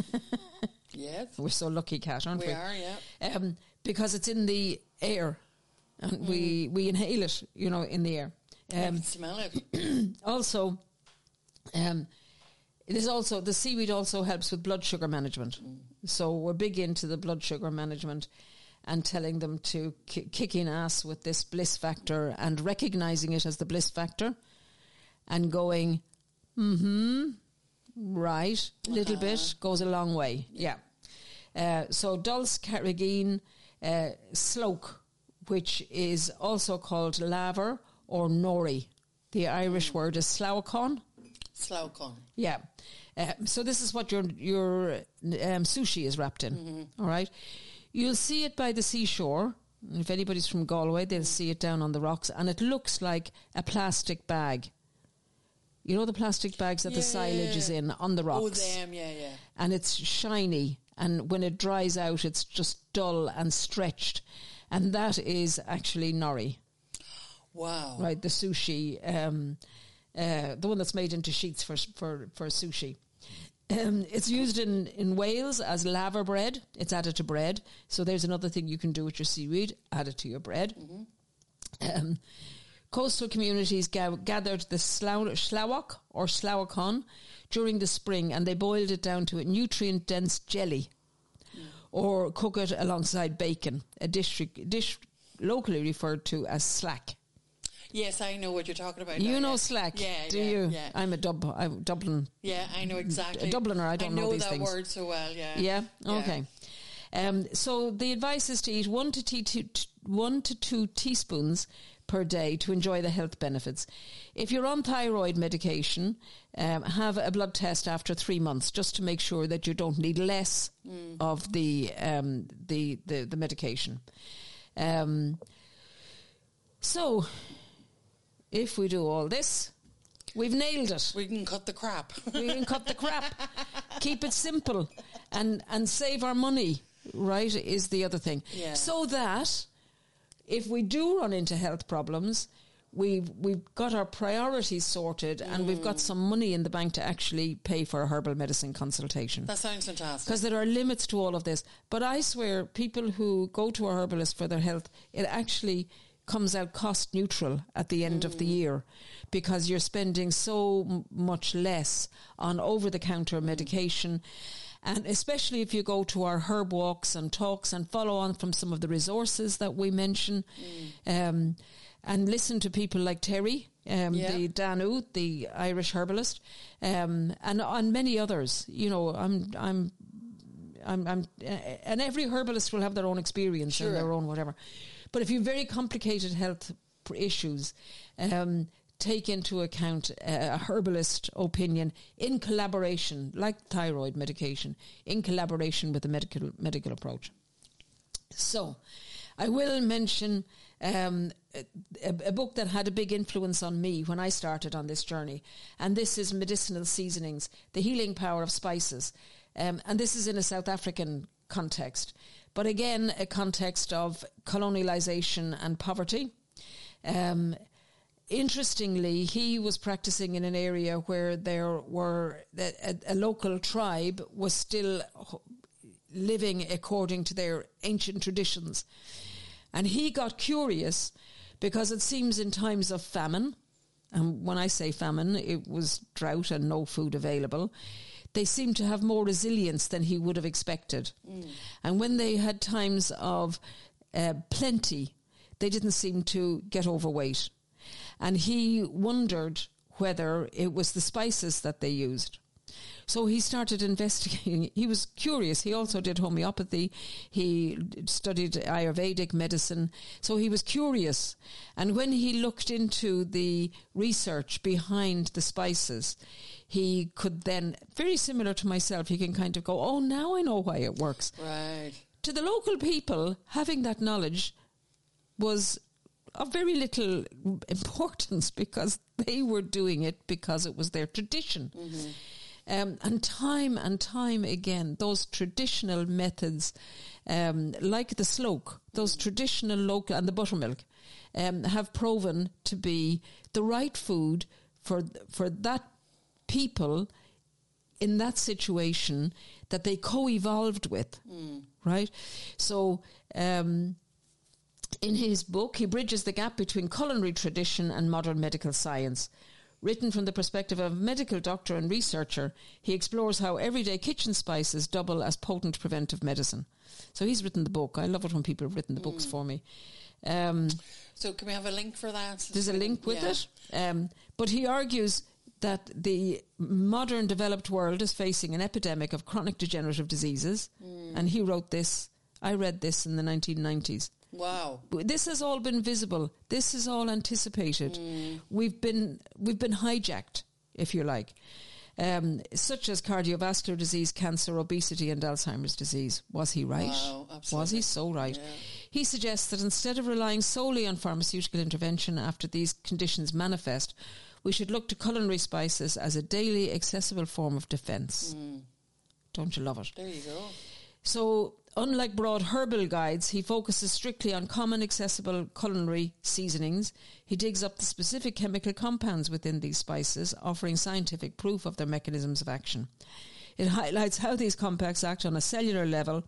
Yes. We're so lucky, Kat, aren't we? We are, yeah. Um, because it's in the air and mm. we, we inhale it, you know, in the air. Um, I can smell it. Also, um, it is also, the seaweed also helps with blood sugar management. Mm. So we're big into the blood sugar management and telling them to k- kick in ass with this bliss factor and recognising it as the bliss factor and going, mm-hmm, right, a little uh-huh. bit goes a long way. Yeah. Uh, so dulse, carrageen, uh, sloke, which is also called laver or nori. The Irish mm. word is slaucon. Slaucon. Yeah. Uh, so this is what your your um, sushi is wrapped in. Mm-hmm. All right. You'll see it by the seashore. If anybody's from Galway, they'll see it down on the rocks, and it looks like a plastic bag. You know the plastic bags that yeah. the silage is in on the rocks? Oh, them, yeah, yeah. And it's shiny, and when it dries out, it's just dull and stretched. And that is actually nori. Wow. Right, the sushi, um, uh, the one that's made into sheets for for, for sushi. Um, it's used in, in Wales as laver bread. It's added to bread. So there's another thing you can do with your seaweed, add it to your bread. Mm-hmm. Um Coastal communities ga- gathered the slow- slawak or slawacon during the spring, and they boiled it down to a nutrient-dense jelly mm. or cook it alongside bacon, a dish, dish locally referred to as slack. Yes, I know what you're talking about. You now, know yeah. slack, yeah, do yeah, you? Yeah. I'm a Dub- I'm Dublin. Yeah, I know exactly. A Dubliner, I don't I know, know these that things. word so well, yeah. Yeah? Yeah. Okay. Um, so the advice is to eat one to, te- to, to, one to two teaspoons per day to enjoy the health benefits. If you're on thyroid medication, um, have a blood test after three months just to make sure that you don't need less mm. of the, um, the the the medication. Um, so, if we do all this, we've nailed it. We can cut the crap. We can cut the crap. keep it simple, and and save our money. Right, is the other thing. Yeah. So that if we do run into health problems, we've we've got our priorities sorted, mm. and we've got some money in the bank to actually pay for a herbal medicine consultation. That sounds fantastic. Because there are limits to all of this. But I swear, people who go to a herbalist for their health, it actually comes out cost neutral at the end mm. of the year, because you're spending so m- much less on over-the-counter medication. And especially if you go to our herb walks and talks and follow on from some of the resources that we mention, mm. um, and listen to people like Terry, um, yeah. the Danu, the Irish herbalist, um, and on many others. You know, I'm, I'm, I'm, I'm, uh, and every herbalist will have their own experience sure. and their own whatever. But if you have very complicated health issues, um, take into account a herbalist opinion in collaboration, like thyroid medication, in collaboration with the medical medical approach. So, I will mention um, a, a book that had a big influence on me when I started on this journey, and this is Medicinal Seasonings, The Healing Power of Spices. Um, and this is in a South African context, but again, a context of colonialization and poverty. Um Interestingly, he was practicing in an area where there were a, a local tribe was still living according to their ancient traditions. And he got curious because it seems in times of famine, and when I say famine, it was drought and no food available, they seemed to have more resilience than he would have expected. Mm. And when they had times of uh, plenty, they didn't seem to get overweight. And he wondered whether it was the spices that they used. So he started investigating. He was curious. He also did homeopathy. He studied Ayurvedic medicine. So he was curious. And when he looked into the research behind the spices, he could then, very similar to myself, he can kind of go, oh, now I know why it works. Right. To the local people, having that knowledge was of very little importance, because they were doing it because it was their tradition. Mm-hmm. Um, and time and time again, those traditional methods, um, like the sloke, those mm-hmm. traditional local, and the buttermilk, um, have proven to be the right food for for that people in that situation that they co-evolved with, mm. right? So, um, in his book, he bridges the gap between culinary tradition and modern medical science. Written from the perspective of a medical doctor and researcher, he explores how everyday kitchen spices double as potent preventive medicine. So he's written the book. I love it when people have written the mm. books for me. Um, so can we have a link for that? There's a link with yeah. it. Um, but he argues that the modern developed world is facing an epidemic of chronic degenerative diseases. Mm. And he wrote this. I read this in the nineteen nineties. Wow. This has all been visible. This is all anticipated. Mm. We've been we've been hijacked, if you like, um, such as cardiovascular disease, cancer, obesity and Alzheimer's disease. Was he right? Wow, absolutely. Was he so right? Yeah. He suggests that instead of relying solely on pharmaceutical intervention after these conditions manifest, we should look to culinary spices as a daily accessible form of defence. Mm. Don't you love it? There you go. So, unlike broad herbal guides, he focuses strictly on common accessible culinary seasonings. He digs up the specific chemical compounds within these spices, offering scientific proof of their mechanisms of action. It highlights how these compounds act on a cellular level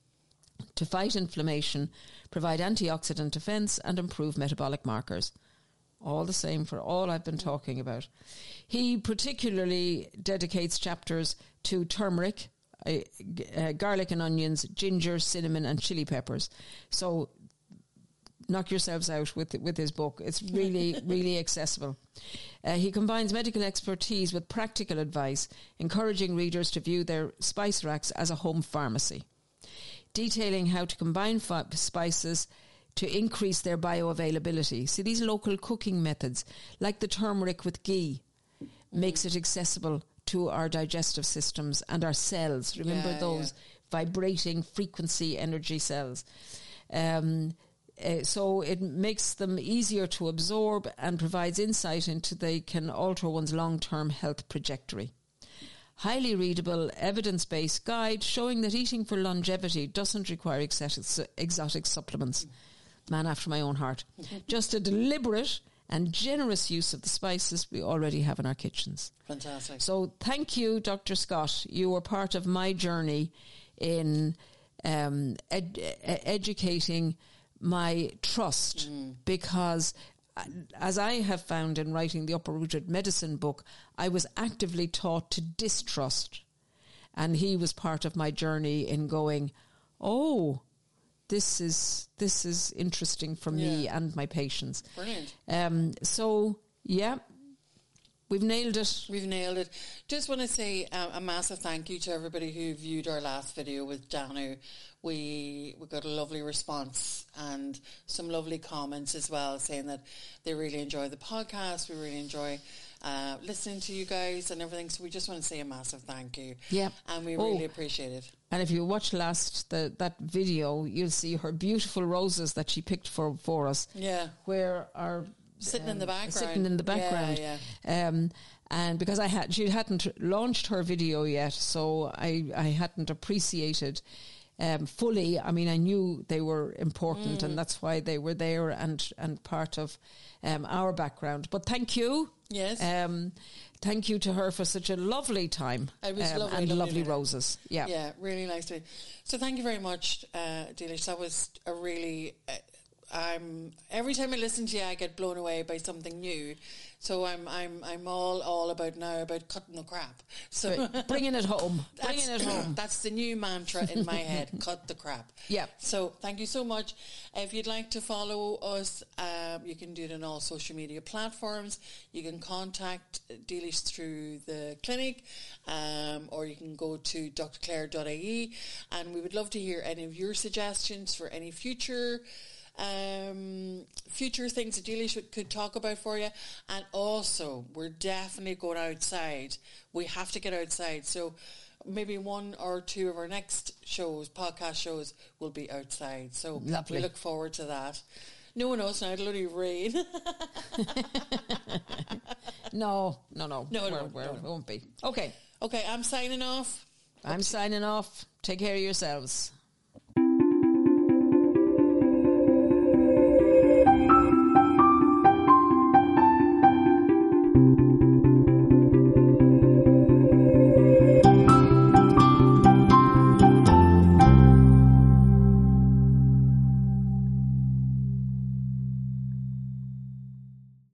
to fight inflammation, provide antioxidant defence and improve metabolic markers. All the same for all I've been talking about. He particularly dedicates chapters to turmeric, Uh, uh, garlic and onions, ginger, cinnamon and chili peppers. So knock yourselves out with with his book. It's really, really accessible. Uh, he combines medical expertise with practical advice, encouraging readers to view their spice racks as a home pharmacy, detailing how to combine fi- spices to increase their bioavailability. See, these local cooking methods, like the turmeric with ghee, mm. makes it accessible to our digestive systems and our cells. Remember yeah, those yeah. vibrating frequency energy cells. Um, uh, so it makes them easier to absorb and provides insight into they can alter one's long-term health trajectory. highly readable, evidence-based guide showing that eating for longevity doesn't require exotic, exotic supplements. Man after my own heart. Just a deliberate and generous use of the spices we already have in our kitchens. Fantastic. So thank you, Doctor Scott. You were part of my journey in um, ed- educating my trust mm. because as I have found in writing the Uprooted Medicine book, I was actively taught to distrust. And he was part of my journey in going, oh, this is this is interesting for me yeah. and my patients. Brilliant. Um, so, yeah, we've nailed it. We've nailed it. Just want to say uh, a massive thank you to everybody who viewed our last video with Danu. We we got a lovely response and some lovely comments as well, saying that they really enjoy the podcast. We really enjoy uh, listening to you guys and everything. So we just want to say a massive thank you. Yeah, and we oh. really appreciate it. And if you watch last the that video, you'll see her beautiful roses that she picked for for us. Yeah, where our sitting um, in the background, sitting in the background. Yeah, yeah. Um, and because I had she hadn't launched her video yet, so I I hadn't appreciated. Um, fully, I mean, I knew they were important, mm. and that's why they were there and and part of um, our background. But thank you, yes, um, thank you to her for such a lovely time. It was um, lovely, and lovely, lovely lovely roses. Yeah, yeah, really nice to. So thank you very much, uh, Dealish. That was a really. Uh, I'm every time I listen to you, I get blown away by something new. So I'm I'm I'm all all about now about cutting the crap. So bringing it home, bringing it home. That's the new mantra in my head: cut the crap. Yeah. So thank you so much. If you'd like to follow us, um, you can do it on all social media platforms. You can contact Dealish through the clinic, um, or you can go to d r claire dot I E, and we would love to hear any of your suggestions for any future. Um, future things that Dealish could talk about for you. And also, we're definitely going outside. We have to get outside. So maybe one or two of our next shows, podcast shows, will be outside. So lovely. We look forward to that. No one knows now, it'll only rain. no, no, no. No, it we're, won't, we're, no, it no. won't be. Okay. Okay, I'm signing off. I'm signing off. Take care of yourselves.